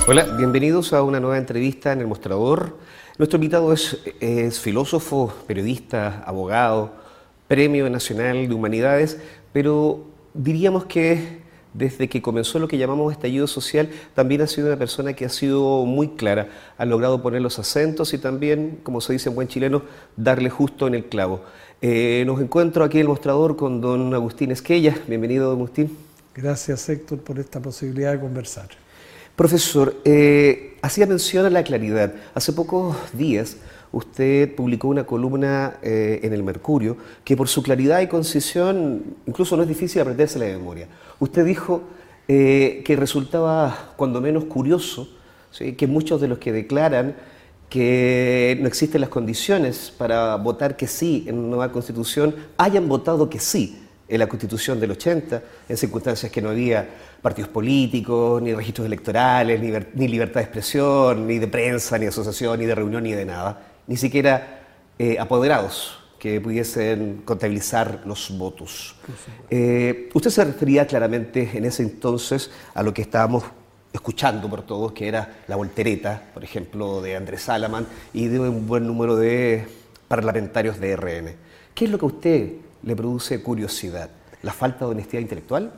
Hola, bienvenidos a una nueva entrevista en El Mostrador. Nuestro invitado es filósofo, periodista, abogado, Premio Nacional de Humanidades, pero diríamos que desde que comenzó lo que llamamos estallido social, también ha sido una persona que ha sido muy clara, ha logrado poner los acentos y también, como se dice en buen chileno, darle justo en el clavo. Nos encuentro aquí en El Mostrador con don Agustín Esquella. Bienvenido, don Agustín. Gracias, Héctor, por esta posibilidad de conversar. Profesor, hacía mención a la claridad. Hace pocos días usted publicó una columna en El Mercurio que por su claridad y concisión incluso no es difícil aprenderse la memoria. Usted dijo que resultaba cuando menos curioso, ¿sí?, que muchos de los que declaran que no existen las condiciones para votar que sí en una nueva Constitución hayan votado que sí en la Constitución del 80, en circunstancias que no había partidos políticos, ni registros electorales, ni libertad de expresión, ni de prensa, ni de asociación, ni de reunión, ni de nada. Ni siquiera apoderados que pudiesen contabilizar los votos. Usted se refería claramente en ese entonces a lo que estábamos escuchando por todos, que era la voltereta, por ejemplo, de Andrés Salaman y de un buen número de parlamentarios de RN. ¿Qué es lo que a usted le produce curiosidad? ¿La falta de honestidad intelectual?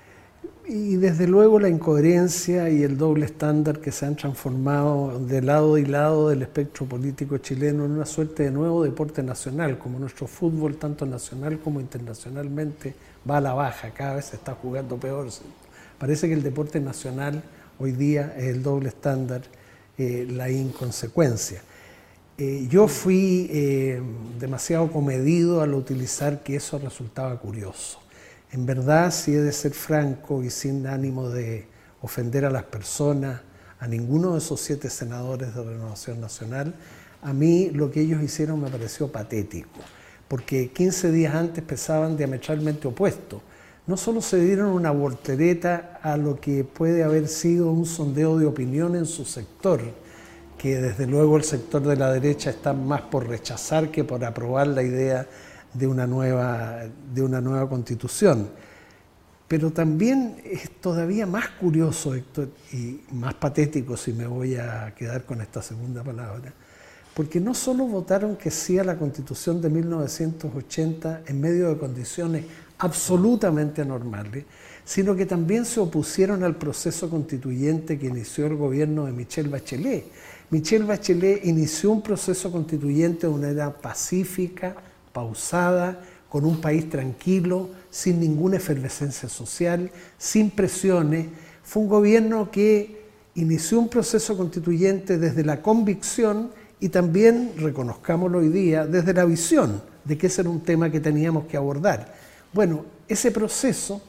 Y desde luego la incoherencia y el doble estándar que se han transformado de lado y lado del espectro político chileno en una suerte de nuevo deporte nacional, como nuestro fútbol, tanto nacional como internacionalmente, va a la baja, cada vez se está jugando peor. Parece que el deporte nacional hoy día es el doble estándar, la inconsecuencia. Yo fui demasiado comedido al utilizar que eso resultaba curioso. En verdad, si he de ser franco y sin ánimo de ofender a las personas, a ninguno de esos 7 senadores de Renovación Nacional, a mí lo que ellos hicieron me pareció patético, porque 15 días antes pensaban diametralmente opuesto. No solo se dieron una voltereta a lo que puede haber sido un sondeo de opinión en su sector, que desde luego el sector de la derecha está más por rechazar que por aprobar la idea de una nueva Constitución. Pero también es todavía más curioso, Héctor, y más patético, si me voy a quedar con esta segunda palabra, porque no solo votaron que sí a la Constitución de 1980 en medio de condiciones absolutamente anormales, sino que también se opusieron al proceso constituyente que inició el gobierno de Michelle Bachelet. Michelle Bachelet inició un proceso constituyente de una manera pacífica, pausada, con un país tranquilo, sin ninguna efervescencia social, sin presiones. Fue un gobierno que inició un proceso constituyente desde la convicción y también, reconozcámoslo hoy día, desde la visión de que ese era un tema que teníamos que abordar. Bueno, ese proceso,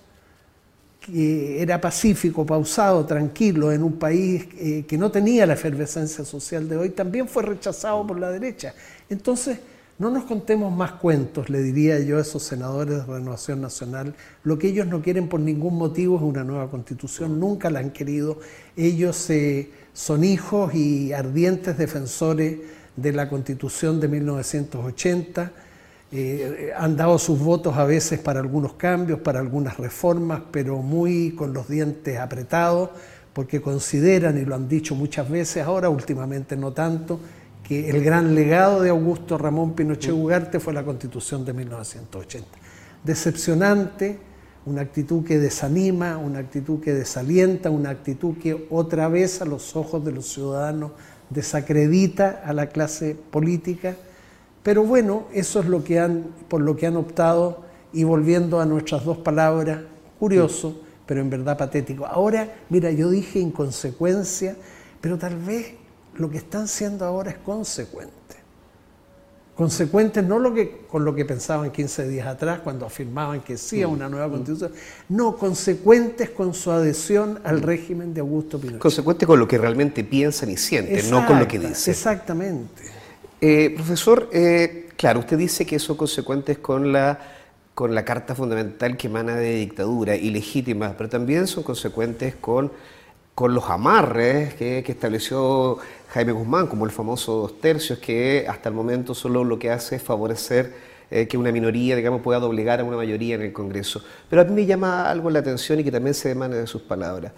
que era pacífico, pausado, tranquilo, en un país que no tenía la efervescencia social de hoy, también fue rechazado por la derecha. Entonces, no nos contemos más cuentos, le diría yo a esos senadores de Renovación Nacional. Lo que ellos no quieren por ningún motivo es una nueva Constitución, nunca la han querido. Ellos son hijos y ardientes defensores de la Constitución de 1980, han dado sus votos a veces para algunos cambios, para algunas reformas, pero muy con los dientes apretados, porque consideran, y lo han dicho muchas veces, ahora últimamente no tanto, que el gran legado de Augusto Ramón Pinochet Ugarte fue la Constitución de 1980. Decepcionante, una actitud que desanima, una actitud que desalienta, una actitud que otra vez a los ojos de los ciudadanos desacredita a la clase política. Pero bueno, eso es por lo que han optado, y volviendo a nuestras dos palabras, curioso, pero en verdad patético. Ahora, mira, yo dije inconsecuencia, pero tal vez lo que están siendo ahora es consecuente. Consecuentes no con lo que pensaban 15 días atrás cuando afirmaban que sí a una nueva Constitución, no, consecuentes con su adhesión al régimen de Augusto Pinochet. Consecuentes con lo que realmente piensan y sienten, no con lo que dicen. Exactamente. Profesor, claro, usted dice que son consecuentes con la Carta Fundamental que emana de dictadura, ilegítima, pero también son consecuentes con los amarres que estableció Jaime Guzmán, como el famoso 2 tercios, que hasta el momento solo lo que hace es favorecer que una minoría, digamos, pueda doblegar a una mayoría en el Congreso. Pero a mí me llama algo la atención y que también se demanda de sus palabras.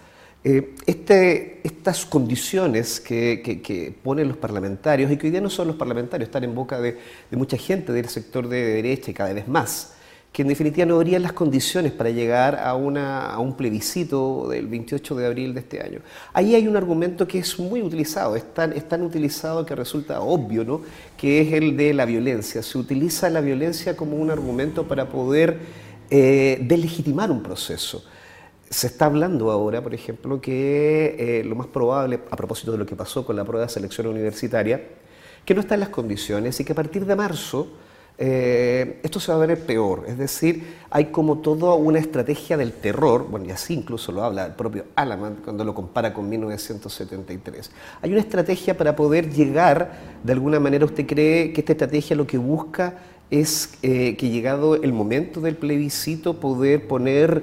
Estas condiciones que ponen los parlamentarios, y que hoy día no son los parlamentarios, están en boca de mucha gente del sector de derecha y cada vez más, que en definitiva no habrían las condiciones para llegar a un plebiscito del 28 de abril de este año. Ahí hay un argumento que es muy utilizado, es tan utilizado que resulta obvio, ¿no?, que es el de la violencia. Se utiliza la violencia como un argumento para poder deslegitimar un proceso. Se está hablando ahora, por ejemplo, que lo más probable, a propósito de lo que pasó con la prueba de selección universitaria, que no está en las condiciones y que a partir de marzo esto se va a ver peor. Es decir, hay como toda una estrategia del terror, bueno, y así incluso lo habla el propio Alaman cuando lo compara con 1973. Hay una estrategia para poder llegar, de alguna manera, ¿usted cree que esta estrategia lo que busca es que llegado el momento del plebiscito poder poner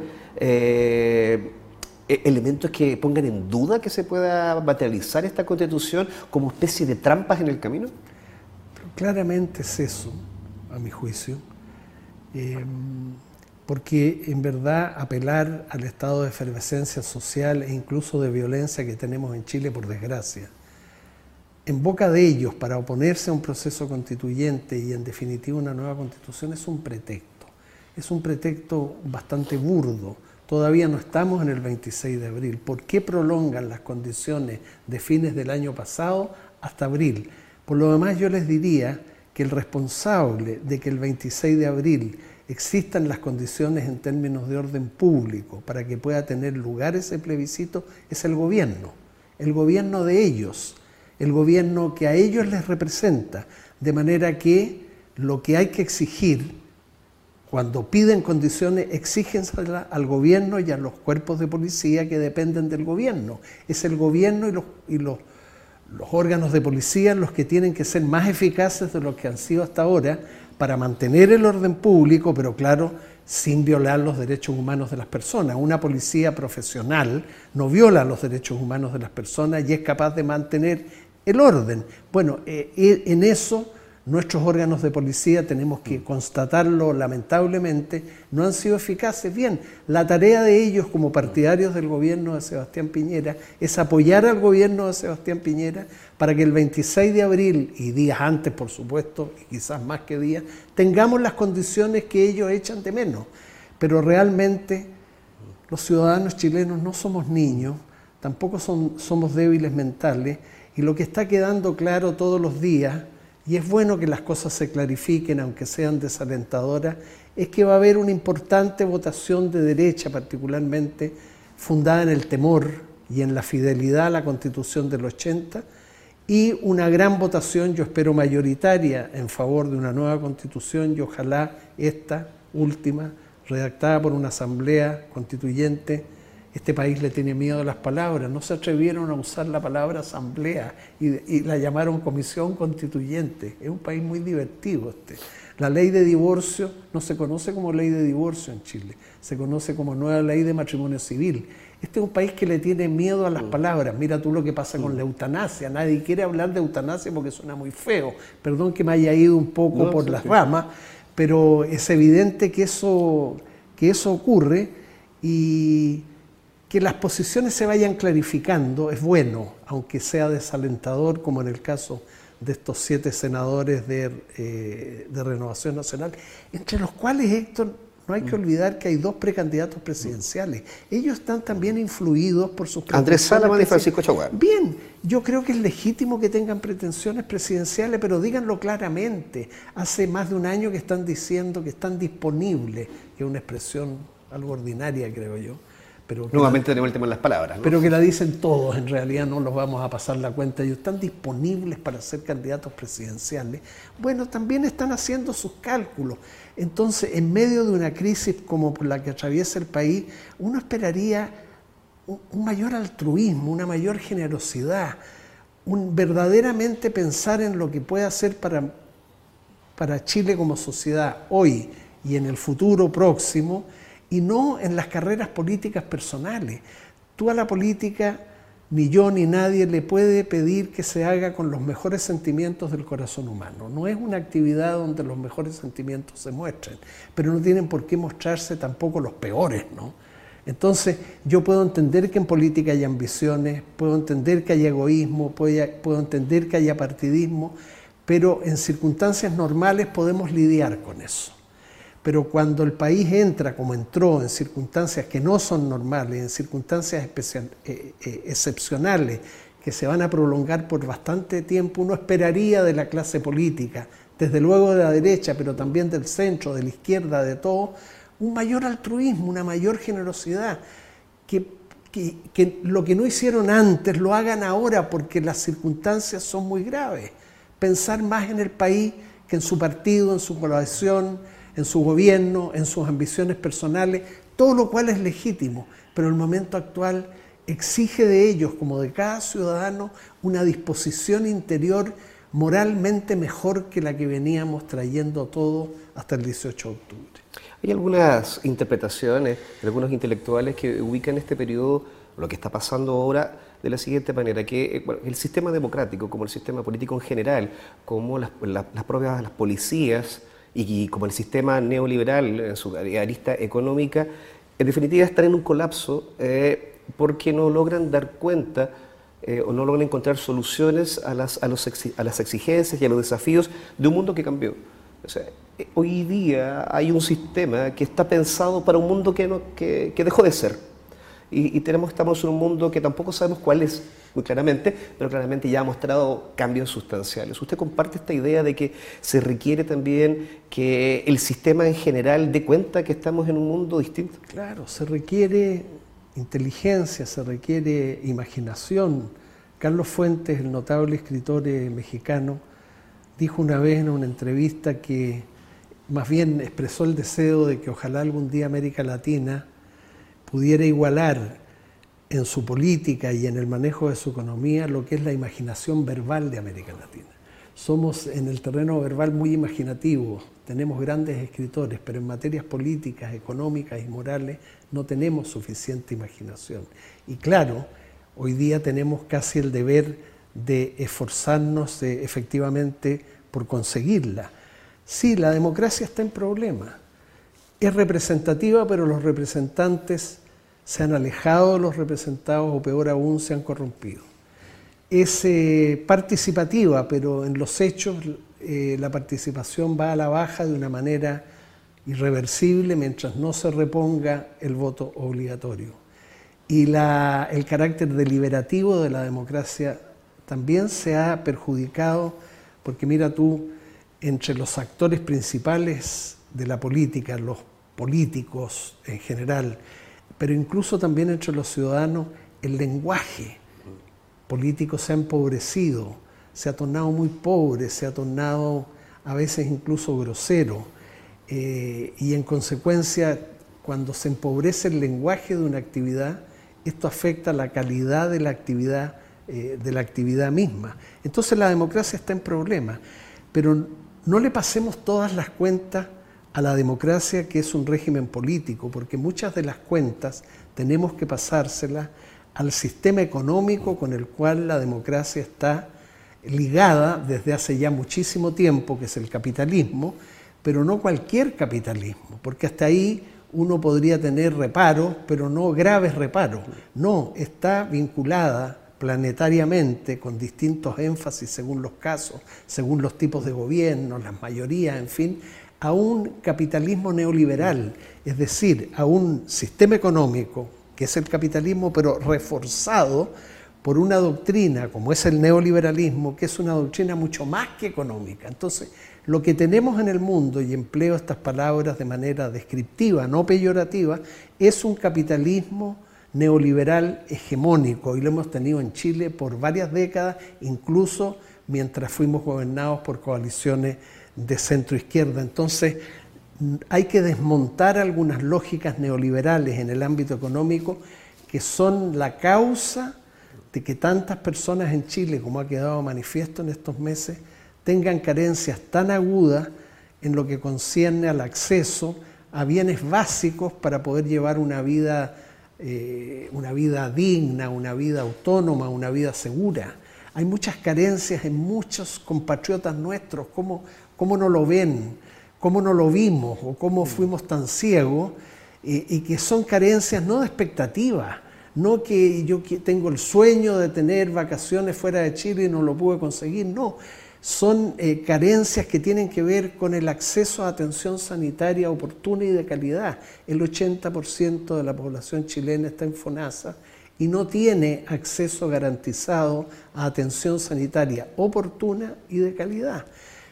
elementos que pongan en duda que se pueda materializar esta Constitución como especie de trampas en el camino? Pero claramente es eso, a mi juicio, porque en verdad apelar al estado de efervescencia social e incluso de violencia que tenemos en Chile, por desgracia, en boca de ellos para oponerse a un proceso constituyente y en definitiva una nueva Constitución es un pretexto bastante burdo. Todavía no estamos en el 26 de abril. ¿Por qué prolongan las condiciones de fines del año pasado hasta abril? Por lo demás, yo les diría que el responsable de que el 26 de abril existan las condiciones en términos de orden público para que pueda tener lugar ese plebiscito es el gobierno de ellos, el gobierno que a ellos les representa, de manera que lo que hay que exigir cuando piden condiciones, exígenselas al gobierno y a los cuerpos de policía que dependen del gobierno. Es el gobierno y los órganos de policía los que tienen que ser más eficaces de lo que han sido hasta ahora para mantener el orden público, pero claro, sin violar los derechos humanos de las personas. Una policía profesional no viola los derechos humanos de las personas y es capaz de mantener el orden. Bueno, en eso nuestros órganos de policía, tenemos que constatarlo lamentablemente, no han sido eficaces. Bien, la tarea de ellos como partidarios del gobierno de Sebastián Piñera es apoyar al gobierno de Sebastián Piñera para que el 26 de abril, y días antes por supuesto, y quizás más que días, tengamos las condiciones que ellos echan de menos. Pero realmente los ciudadanos chilenos no somos niños, tampoco somos débiles mentales, y lo que está quedando claro todos los días, y es bueno que las cosas se clarifiquen, aunque sean desalentadoras, es que va a haber una importante votación de derecha, particularmente fundada en el temor y en la fidelidad a la Constitución del 80, y una gran votación, yo espero mayoritaria, en favor de una nueva Constitución, y ojalá esta última, redactada por una asamblea constituyente. Este país le tiene miedo a las palabras, no se atrevieron a usar la palabra asamblea y la llamaron comisión constituyente. Es un país muy divertido este. La ley de divorcio no se conoce como ley de divorcio en Chile, se conoce como nueva ley de matrimonio civil. Este es un país que le tiene miedo a las palabras. Mira tú lo que pasa con la eutanasia, nadie quiere hablar de eutanasia porque suena muy feo. Perdón que me haya ido un poco por las ramas, pero es evidente que eso ocurre, y que las posiciones se vayan clarificando es bueno, aunque sea desalentador, como en el caso de estos 7 senadores de Renovación Nacional, entre los cuales, Héctor, no hay que olvidar que hay 2 precandidatos presidenciales. Ellos están también influidos por sus Andrés Salaman y Francisco Chaguán. Bien, yo creo que es legítimo que tengan pretensiones presidenciales, pero díganlo claramente. Hace más de un año que están diciendo que están disponibles, que es una expresión algo ordinaria, creo yo. Nuevamente tenemos el tema en las palabras, ¿no? Pero que la dicen todos, en realidad no los vamos a pasar la cuenta. Ellos están disponibles para ser candidatos presidenciales. Bueno, también están haciendo sus cálculos. Entonces, en medio de una crisis como por la que atraviesa el país, uno esperaría un mayor altruismo, una mayor generosidad, verdaderamente pensar en lo que puede hacer para Chile como sociedad hoy y en el futuro próximo, y no en las carreras políticas personales. Tú a la política, ni yo ni nadie le puede pedir que se haga con los mejores sentimientos del corazón humano. No es una actividad donde los mejores sentimientos se muestren, pero no tienen por qué mostrarse tampoco los peores, ¿no? Entonces, yo puedo entender que en política hay ambiciones, puedo entender que hay egoísmo, puedo entender que haya partidismo, pero en circunstancias normales podemos lidiar con eso. Pero cuando el país entra, como entró, en circunstancias que no son normales, en circunstancias excepcionales, que se van a prolongar por bastante tiempo, uno esperaría de la clase política, desde luego de la derecha, pero también del centro, de la izquierda, de todo, un mayor altruismo, una mayor generosidad, que lo que no hicieron antes lo hagan ahora porque las circunstancias son muy graves. Pensar más en el país que en su partido, en su coalición, en su gobierno, en sus ambiciones personales, todo lo cual es legítimo, pero el momento actual exige de ellos, como de cada ciudadano, una disposición interior moralmente mejor que la que veníamos trayendo todo hasta el 18 de octubre. Hay algunas interpretaciones de algunos intelectuales que ubican este periodo, lo que está pasando ahora, de la siguiente manera, que el sistema democrático, como el sistema político en general, como las propias las policías y como el sistema neoliberal en su arista económica, en definitiva están en un colapso porque no logran dar cuenta o no logran encontrar soluciones a las exigencias y a los desafíos de un mundo que cambió. O sea, hoy día hay un sistema que está pensado para un mundo que dejó de ser. Estamos en un mundo que tampoco sabemos cuál es, muy claramente, pero claramente ya ha mostrado cambios sustanciales. ¿Usted comparte esta idea de que se requiere también que el sistema en general dé cuenta que estamos en un mundo distinto? Claro, se requiere inteligencia, se requiere imaginación. Carlos Fuentes, el notable escritor mexicano, dijo una vez en una entrevista que más bien expresó el deseo de que ojalá algún día América Latina pudiera igualar en su política y en el manejo de su economía lo que es la imaginación verbal de América Latina. Somos en el terreno verbal muy imaginativos, tenemos grandes escritores, pero en materias políticas, económicas y morales no tenemos suficiente imaginación. Y claro, hoy día tenemos casi el deber de esforzarnos efectivamente por conseguirla. Sí, la democracia está en problema. Es representativa, pero los representantes se han alejado de los representados o peor aún se han corrompido. Es participativa, pero en los hechos la participación va a la baja de una manera irreversible mientras no se reponga el voto obligatorio. Y el carácter deliberativo de la democracia también se ha perjudicado porque mira tú, entre los actores principales de la política, los políticos en general, pero incluso también entre los ciudadanos, el lenguaje político se ha empobrecido, se ha tornado muy pobre, se ha tornado a veces incluso grosero, y en consecuencia, cuando se empobrece el lenguaje de una actividad, esto afecta la calidad de la actividad misma. Entonces la democracia está en problemas, pero no le pasemos todas las cuentas a la democracia, que es un régimen político, porque muchas de las cuentas tenemos que pasárselas al sistema económico con el cual la democracia está ligada desde hace ya muchísimo tiempo, que es el capitalismo, pero no cualquier capitalismo, porque hasta ahí uno podría tener reparos, pero no graves reparos. No, está vinculada planetariamente, con distintos énfasis según los casos, según los tipos de gobierno, las mayorías, en fin, a un capitalismo neoliberal, es decir, a un sistema económico, que es el capitalismo, pero reforzado por una doctrina como es el neoliberalismo, que es una doctrina mucho más que económica. Entonces, lo que tenemos en el mundo, y empleo estas palabras de manera descriptiva, no peyorativa, es un capitalismo neoliberal hegemónico, y lo hemos tenido en Chile por varias décadas, incluso mientras fuimos gobernados por coaliciones de centro-izquierda. Entonces, hay que desmontar algunas lógicas neoliberales en el ámbito económico que son la causa de que tantas personas en Chile, como ha quedado manifiesto en estos meses, tengan carencias tan agudas en lo que concierne al acceso a bienes básicos para poder llevar una vida digna, una vida autónoma, una vida segura. Hay muchas carencias en muchos compatriotas nuestros. ¿Cómo no lo ven? ¿Cómo no lo vimos? ¿O cómo fuimos tan ciegos? y que son carencias no de expectativas, no que yo tengo el sueño de tener vacaciones fuera de Chile y no lo pude conseguir, no. Son carencias que tienen que ver con el acceso a atención sanitaria oportuna y de calidad. El 80% de la población chilena está en FONASA y no tiene acceso garantizado a atención sanitaria oportuna y de calidad.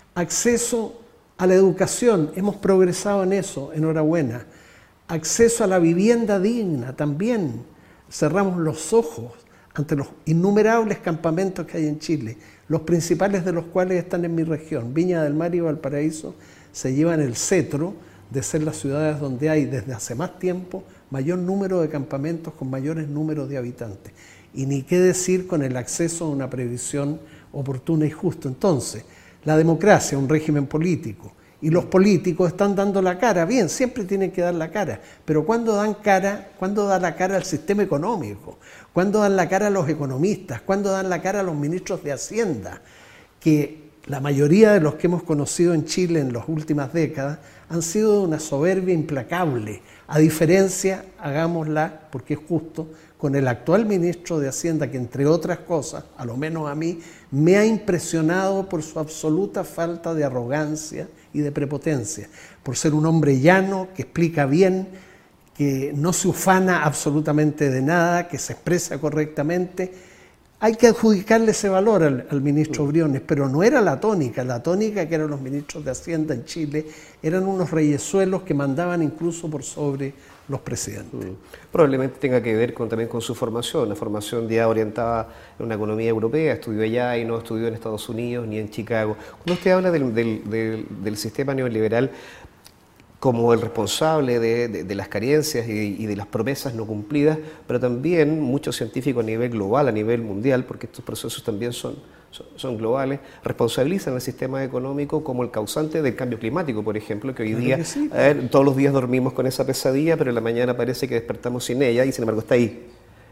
Acceso a la educación, hemos progresado en eso, enhorabuena. Acceso a la vivienda digna, también cerramos los ojos ante los innumerables campamentos que hay en Chile, los principales de los cuales están en mi región. Viña del Mar y Valparaíso se llevan el cetro de ser las ciudades donde hay desde hace más tiempo mayor número de campamentos con mayores números de habitantes. Y ni qué decir con el acceso a una previsión oportuna y justa. Entonces, la democracia, un régimen político, y los políticos están dando la cara. Bien, siempre tienen que dar la cara, pero ¿cuándo dan cara? ¿Cuándo da la cara al sistema económico? ¿Cuándo dan la cara a los economistas? ¿Cuándo dan la cara a los ministros de Hacienda? Que la mayoría de los que hemos conocido en Chile en las últimas décadas han sido de una soberbia implacable. A diferencia, hagámosla, porque es justo, con el actual ministro de Hacienda, que entre otras cosas, a lo menos a mí, me ha impresionado por su absoluta falta de arrogancia y de prepotencia, por ser un hombre llano, que explica bien, que no se ufana absolutamente de nada, que se expresa correctamente. Hay que adjudicarle ese valor al ministro Briones, pero no era la tónica que eran los ministros de Hacienda en Chile, eran unos reyesuelos que mandaban incluso por sobre los presidentes. Probablemente tenga que ver también con su formación, una formación ya orientada en una economía europea, estudió allá y no estudió en Estados Unidos ni en Chicago. Cuando usted habla del sistema neoliberal como el responsable de las carencias y de las promesas no cumplidas, pero también muchos científicos a nivel global, a nivel mundial, porque estos procesos también son globales, responsabilizan al sistema económico como el causante del cambio climático, por ejemplo, que hoy día sí. Todos los días dormimos con esa pesadilla, pero en la mañana parece que despertamos sin ella y sin embargo está ahí.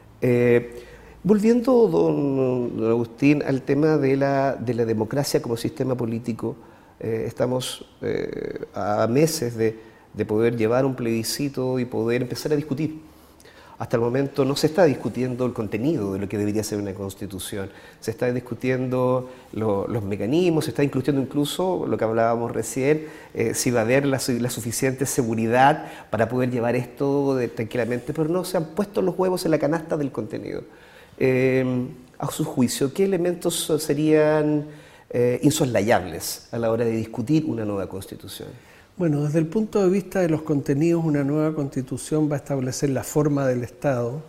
Volviendo, don Agustín, al tema de la democracia como sistema político, estamos a meses de poder llevar un plebiscito y poder empezar a discutir. Hasta el momento no se está discutiendo el contenido de lo que debería ser una constitución, se está discutiendo los mecanismos, se está discutiendo incluso lo que hablábamos recién, si va a haber la suficiente seguridad para poder llevar esto tranquilamente, pero no se han puesto los huevos en la canasta del contenido. A su juicio, ¿qué elementos serían insoslayables a la hora de discutir una nueva constitución? Bueno, desde el punto de vista de los contenidos, una nueva constitución va a establecer la forma del Estado,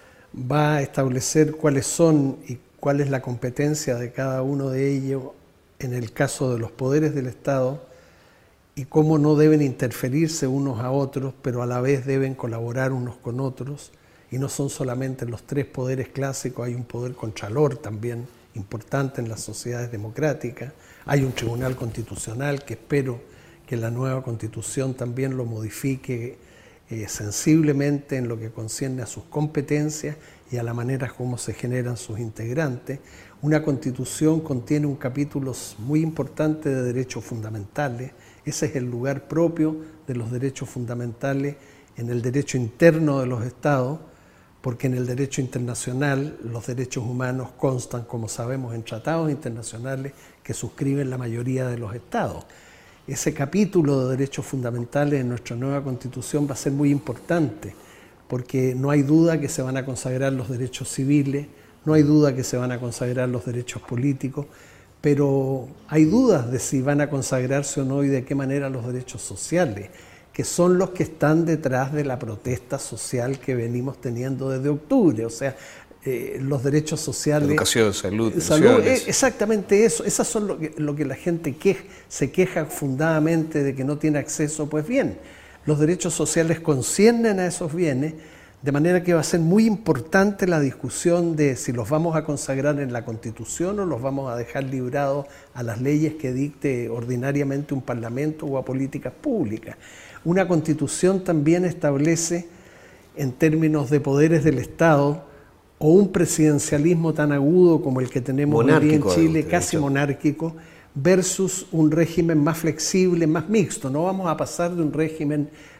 va a establecer cuáles son y cuál es la competencia de cada uno de ellos en el caso de los poderes del Estado y cómo no deben interferirse unos a otros, pero a la vez deben colaborar unos con otros. Y no son solamente los tres poderes clásicos, hay un poder contralor también importante en las sociedades democráticas, hay un tribunal constitucional que espero que la nueva constitución también lo modifique sensiblemente en lo que concierne a sus competencias y a la manera como se generan sus integrantes. Una constitución contiene un capítulo muy importante de derechos fundamentales, ese es el lugar propio de los derechos fundamentales en el derecho interno de los estados, porque en el derecho internacional los derechos humanos constan, como sabemos, en tratados internacionales que suscriben la mayoría de los estados. Ese capítulo de derechos fundamentales en nuestra nueva Constitución va a ser muy importante, porque no hay duda que se van a consagrar los derechos civiles, no hay duda que se van a consagrar los derechos políticos, pero hay dudas de si van a consagrarse o no y de qué manera los derechos sociales, que son los que están detrás de la protesta social que venimos teniendo desde octubre. O sea, los derechos sociales... Educación, salud, exactamente eso. Esas son lo que la gente se queja fundadamente de que no tiene acceso. Pues bien, los derechos sociales conciernen a esos bienes, de manera que va a ser muy importante la discusión de si los vamos a consagrar en la Constitución o los vamos a dejar librados a las leyes que dicte ordinariamente un Parlamento o a políticas públicas. Una Constitución también establece, en términos de poderes del Estado, o un presidencialismo tan agudo como el que tenemos hoy en Chile, casi monárquico, versus un régimen más flexible, más mixto. No vamos a pasar de un régimen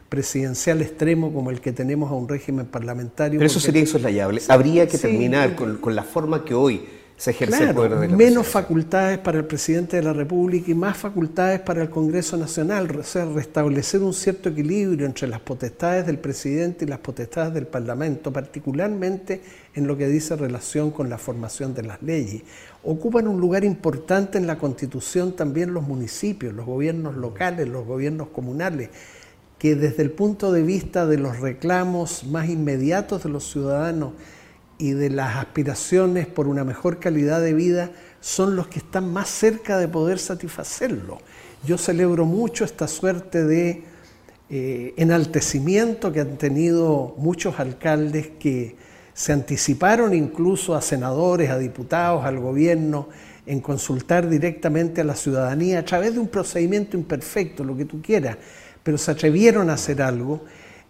presidencial extremo como el que tenemos a un régimen parlamentario. Pero eso sería insoslayable. Sí, Habría que sí, terminar con la forma que hoy se ejerce el poder de la menos presidencia. facultades para el presidente de la República y más facultades para el Congreso Nacional, o sea, restablecer un cierto equilibrio entre las potestades del presidente y las potestades del Parlamento, particularmente en lo que dice relación con la formación de las leyes. Ocupan un lugar importante en la Constitución también los municipios, los gobiernos locales, los gobiernos comunales, que desde el punto de vista de los reclamos más inmediatos de los ciudadanos y de las aspiraciones por una mejor calidad de vida, son los que están más cerca de poder satisfacerlo. Yo celebro mucho esta suerte de enaltecimiento que han tenido muchos alcaldes que se anticiparon incluso a senadores, a diputados, al gobierno, en consultar directamente a la ciudadanía a través de un procedimiento imperfecto, lo que tú quieras, pero se atrevieron a hacer algo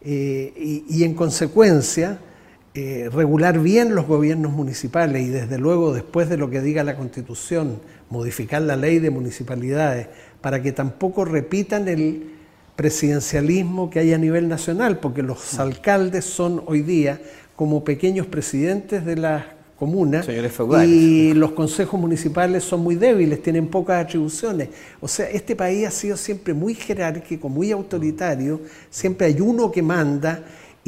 y en consecuencia regular bien los gobiernos municipales y desde luego después de lo que diga la Constitución, modificar la ley de municipalidades para que tampoco repitan el presidencialismo que hay a nivel nacional, porque los alcaldes son hoy día como pequeños presidentes de las comunas y los consejos municipales son muy débiles, tienen pocas atribuciones. O sea, este país ha sido siempre muy jerárquico, muy autoritario, siempre hay uno que manda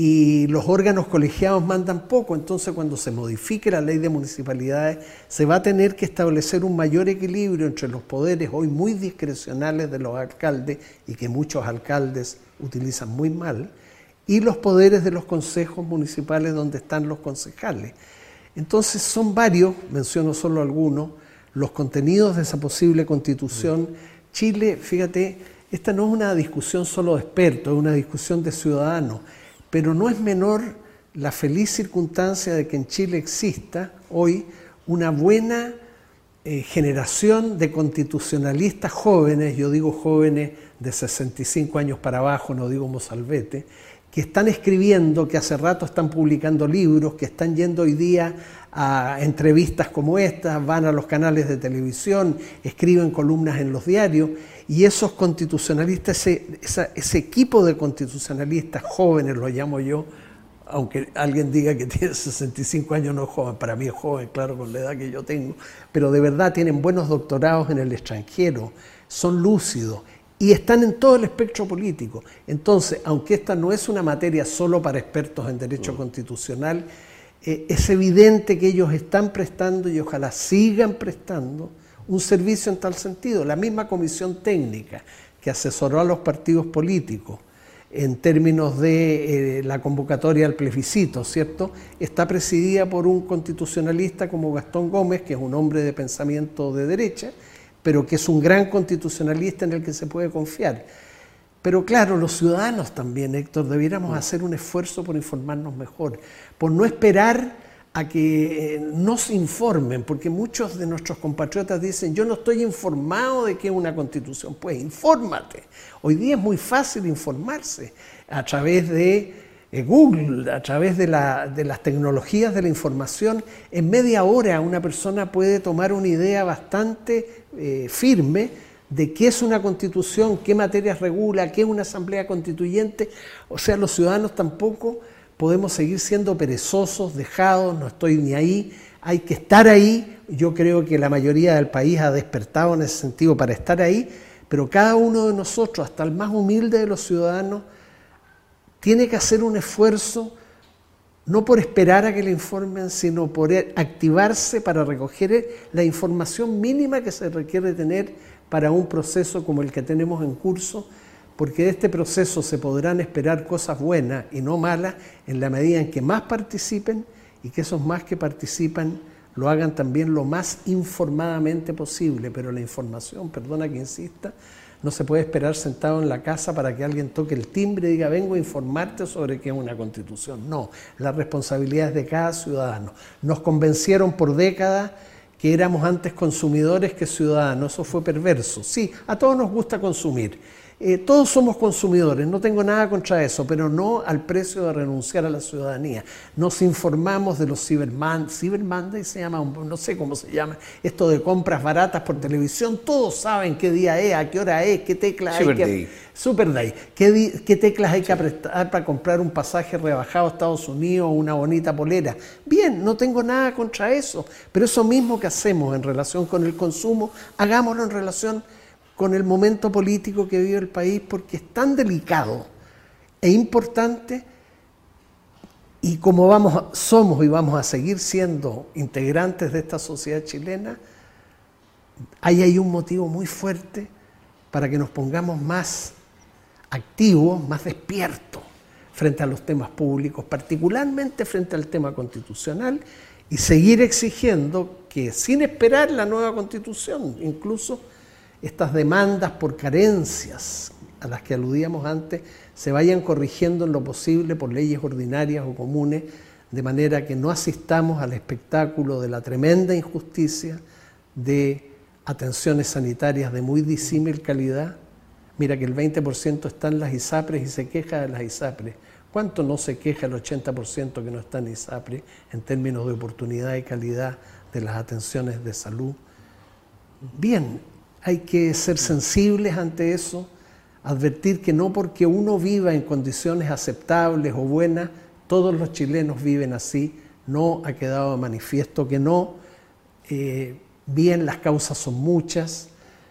y los órganos colegiados mandan poco. Entonces, cuando se modifique la ley de municipalidades, se va a tener que establecer un mayor equilibrio entre los poderes hoy muy discrecionales de los alcaldes y que muchos alcaldes utilizan muy mal, y los poderes de los consejos municipales donde están los concejales. Entonces son varios, menciono solo algunos, los contenidos de esa posible constitución. Chile, fíjate, esta no es una discusión solo de expertos, es una discusión de ciudadanos, pero no es menor la feliz circunstancia de que en Chile exista hoy una buena generación de constitucionalistas jóvenes, yo digo jóvenes de 65 años para abajo, no digo mozalbete, que están escribiendo, que hace rato están publicando libros, que están yendo hoy día a entrevistas como estas, van a los canales de televisión, escriben columnas en los diarios, y esos constitucionalistas, ese equipo de constitucionalistas jóvenes, lo llamo yo, aunque alguien diga que tiene 65 años, no es joven, para mí es joven, claro, con la edad que yo tengo, pero de verdad tienen buenos doctorados en el extranjero, son lúcidos, y están en todo el espectro político. Entonces, aunque esta no es una materia solo para expertos en derecho constitucional, es evidente que ellos están prestando y ojalá sigan prestando un servicio en tal sentido. La misma comisión técnica que asesoró a los partidos políticos en términos de la convocatoria al plebiscito, ¿cierto? Está presidida por un constitucionalista como Gastón Gómez, que es un hombre de pensamiento de derecha, pero que es un gran constitucionalista en el que se puede confiar. Pero claro, los ciudadanos también, Héctor, debiéramos hacer un esfuerzo por informarnos mejor, por no esperar a que nos informen, porque muchos de nuestros compatriotas dicen, yo no estoy informado de qué es una constitución. Pues infórmate. Hoy día es muy fácil informarse a través de Google, a través de las tecnologías de la información. En media hora una persona puede tomar una idea bastante firme de qué es una constitución, qué materias regula, qué es una asamblea constituyente. O sea, los ciudadanos tampoco podemos seguir siendo perezosos, dejados, no estoy ni ahí, hay que estar ahí. Yo creo que la mayoría del país ha despertado en ese sentido para estar ahí, pero cada uno de nosotros, hasta el más humilde de los ciudadanos, tiene que hacer un esfuerzo, no por esperar a que le informen, sino por activarse para recoger la información mínima que se requiere tener para un proceso como el que tenemos en curso, porque de este proceso se podrán esperar cosas buenas y no malas en la medida en que más participen y que esos más que participan lo hagan también lo más informadamente posible. Pero la información, perdona que insista, no se puede esperar sentado en la casa para que alguien toque el timbre y diga, vengo a informarte sobre qué es una constitución. No, la responsabilidad es de cada ciudadano. Nos convencieron por décadas que éramos antes consumidores que ciudadanos, eso fue perverso. Sí, a todos nos gusta consumir Todos somos consumidores, no tengo nada contra eso, pero no al precio de renunciar a la ciudadanía. Nos informamos de los Cyber Monday se llama, no sé cómo se llama, esto de compras baratas por televisión, todos saben qué día es, a qué hora es, qué teclas hay que... Super Day. ¿Qué teclas hay que apretar para comprar un pasaje rebajado a Estados Unidos o una bonita polera? Bien, no tengo nada contra eso, pero eso mismo que hacemos en relación con el consumo, hagámoslo en relación con el momento político que vive el país, porque es tan delicado e importante, y como somos y vamos a seguir siendo integrantes de esta sociedad chilena, hay ahí un motivo muy fuerte para que nos pongamos más activos, más despiertos frente a los temas públicos, particularmente frente al tema constitucional, y seguir exigiendo que, sin esperar la nueva Constitución, incluso estas demandas por carencias a las que aludíamos antes, se vayan corrigiendo en lo posible por leyes ordinarias o comunes, de manera que no asistamos al espectáculo de la tremenda injusticia de atenciones sanitarias de muy disímil calidad. Mira que el 20% está en las ISAPRES y se queja de las ISAPRES. ¿Cuánto no se queja el 80% que no está en ISAPRES en términos de oportunidad y calidad de las atenciones de salud? Bien, hay que ser sensibles ante eso, advertir que no porque uno viva en condiciones aceptables o buenas, todos los chilenos viven así. No ha quedado de manifiesto que no. Bien, las causas son muchas.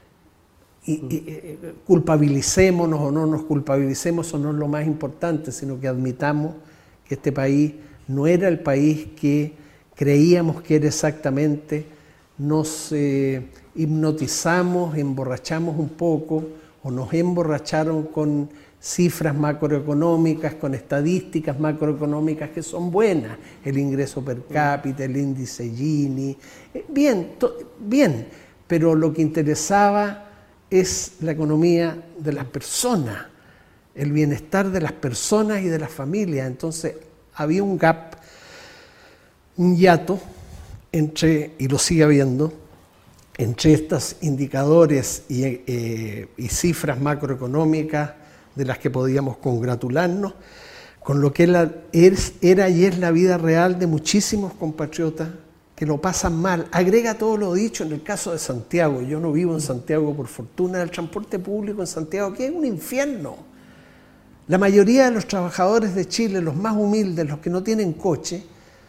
Culpabilicémonos o no nos culpabilicemos, eso no es lo más importante, sino que admitamos que este país no era el país que creíamos que era exactamente. Nos hipnotizamos, emborrachamos un poco, o nos emborracharon con cifras macroeconómicas, con estadísticas macroeconómicas que son buenas, el ingreso per cápita, el índice Gini, bien, pero lo que interesaba es la economía de las personas, el bienestar de las personas y de las familias. Entonces había un gap, un hiato entre, y lo sigue habiendo, entre estos indicadores y cifras macroeconómicas de las que podíamos congratularnos, con lo que era y es la vida real de muchísimos compatriotas que lo pasan mal. Agrega todo lo dicho en el caso de Santiago. Yo no vivo en Santiago por fortuna. El transporte público en Santiago, que es un infierno. La mayoría de los trabajadores de Chile, los más humildes, los que no tienen coche,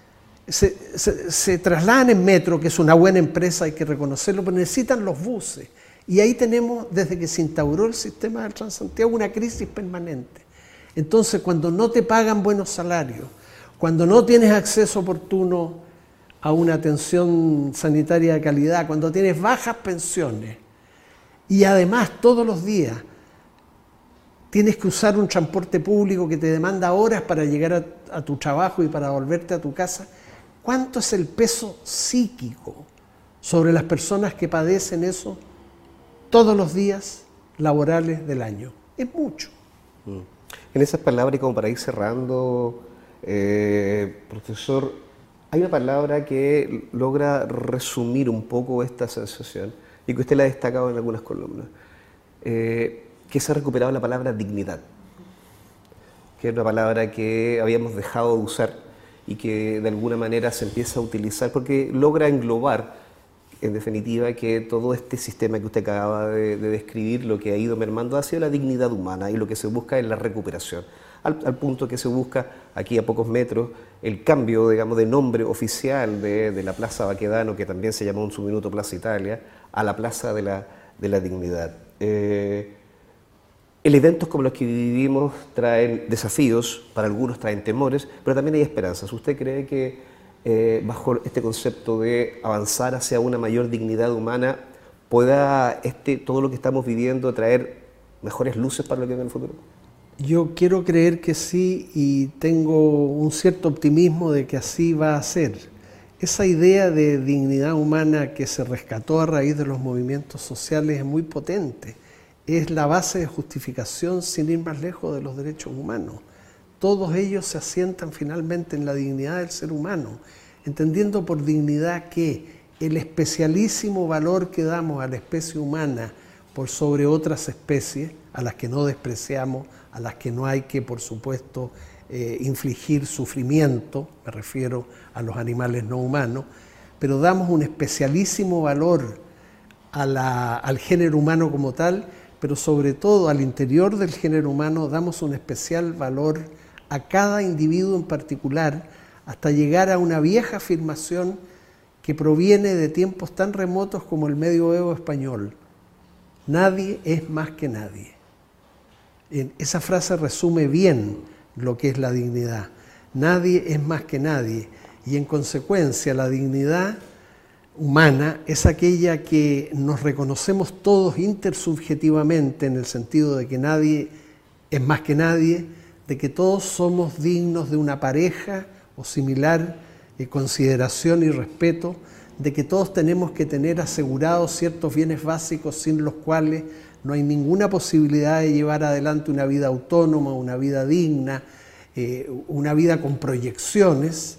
se trasladan en metro, que es una buena empresa, hay que reconocerlo, pero necesitan los buses. Y ahí tenemos, desde que se instauró el sistema del Transantiago, una crisis permanente. Entonces, cuando no te pagan buenos salarios, cuando no tienes acceso oportuno a una atención sanitaria de calidad, cuando tienes bajas pensiones y además todos los días tienes que usar un transporte público que te demanda horas para llegar a tu trabajo y para volverte a tu casa, ¿cuánto es el peso psíquico sobre las personas que padecen eso todos los días laborales del año? Es mucho. En esas palabras, y como para ir cerrando, profesor, hay una palabra que logra resumir un poco esta sensación y que usted la ha destacado en algunas columnas, que se ha recuperado la palabra dignidad, que es una palabra que habíamos dejado de usar y que de alguna manera se empieza a utilizar porque logra englobar, en definitiva, que todo este sistema que usted acaba de describir, lo que ha ido mermando ha sido la dignidad humana y lo que se busca es la recuperación. Al punto que se busca, aquí a pocos metros, el cambio, digamos, de nombre oficial de la Plaza Baquedano, que también se llamó en su minuto Plaza Italia, a la Plaza de la Dignidad. Eventos como los que vivimos traen desafíos, para algunos traen temores, pero también hay esperanzas. ¿Usted cree que bajo este concepto de avanzar hacia una mayor dignidad humana pueda todo lo que estamos viviendo traer mejores luces para lo que viene en el futuro? Yo quiero creer que sí y tengo un cierto optimismo de que así va a ser. Esa idea de dignidad humana que se rescató a raíz de los movimientos sociales es muy potente. Es la base de justificación, sin ir más lejos, de los derechos humanos. Todos ellos se asientan finalmente en la dignidad del ser humano, entendiendo por dignidad que el especialísimo valor que damos a la especie humana por sobre otras especies, a las que no despreciamos, a las que no hay que, por supuesto, infligir sufrimiento, me refiero a los animales no humanos, pero damos un especialísimo valor al género humano como tal, pero sobre todo al interior del género humano damos un especial valor a cada individuo en particular, hasta llegar a una vieja afirmación que proviene de tiempos tan remotos como el medioevo español: nadie es más que nadie. Esa frase resume bien lo que es la dignidad. Nadie es más que nadie, y en consecuencia la dignidad humana es aquella que nos reconocemos todos intersubjetivamente, en el sentido de que nadie es más que nadie, de que todos somos dignos de una pareja o similar consideración y respeto, de que todos tenemos que tener asegurados ciertos bienes básicos sin los cuales no hay ninguna posibilidad de llevar adelante una vida autónoma, una vida digna, una vida con proyecciones.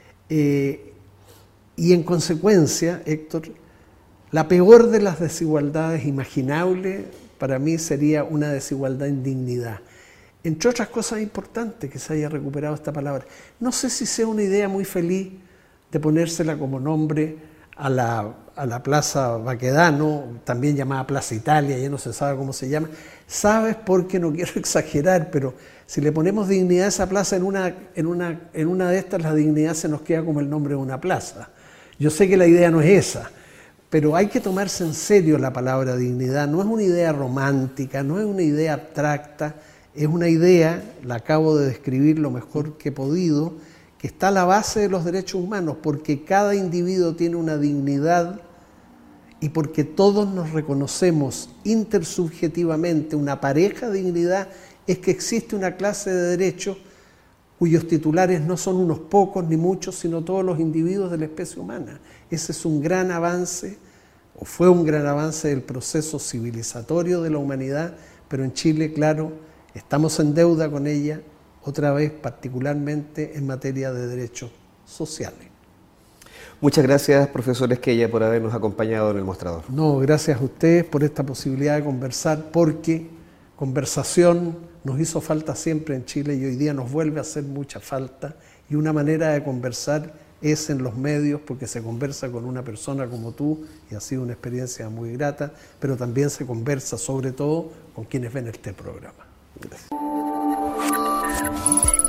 Y en consecuencia, Héctor, la peor de las desigualdades imaginables para mí sería una desigualdad en dignidad. Entre otras cosas importantes que se haya recuperado esta palabra. No sé si sea una idea muy feliz de ponérsela como nombre a la Plaza Baquedano, también llamada Plaza Italia, ya no se sabe cómo se llama. ¿Sabes por qué? No quiero exagerar, pero si le ponemos dignidad a esa plaza, en una de estas la dignidad se nos queda como el nombre de una plaza. Yo sé que la idea no es esa, pero hay que tomarse en serio la palabra dignidad. No es una idea romántica, no es una idea abstracta, es una idea, la acabo de describir lo mejor que he podido, que está a la base de los derechos humanos, porque cada individuo tiene una dignidad y porque todos nos reconocemos intersubjetivamente una pareja de dignidad, es que existe una clase de derechos cuyos titulares no son unos pocos ni muchos, sino todos los individuos de la especie humana. Ese es un gran avance, o fue un gran avance del proceso civilizatorio de la humanidad, pero en Chile, claro, estamos en deuda con ella, otra vez particularmente en materia de derechos sociales. Muchas gracias, profesor Esquella, por habernos acompañado en el mostrador. No, gracias a ustedes por esta posibilidad de conversar, porque conversación nos hizo falta siempre en Chile y hoy día nos vuelve a hacer mucha falta, y una manera de conversar es en los medios, porque se conversa con una persona como tú y ha sido una experiencia muy grata, pero también se conversa sobre todo con quienes ven este programa. Gracias.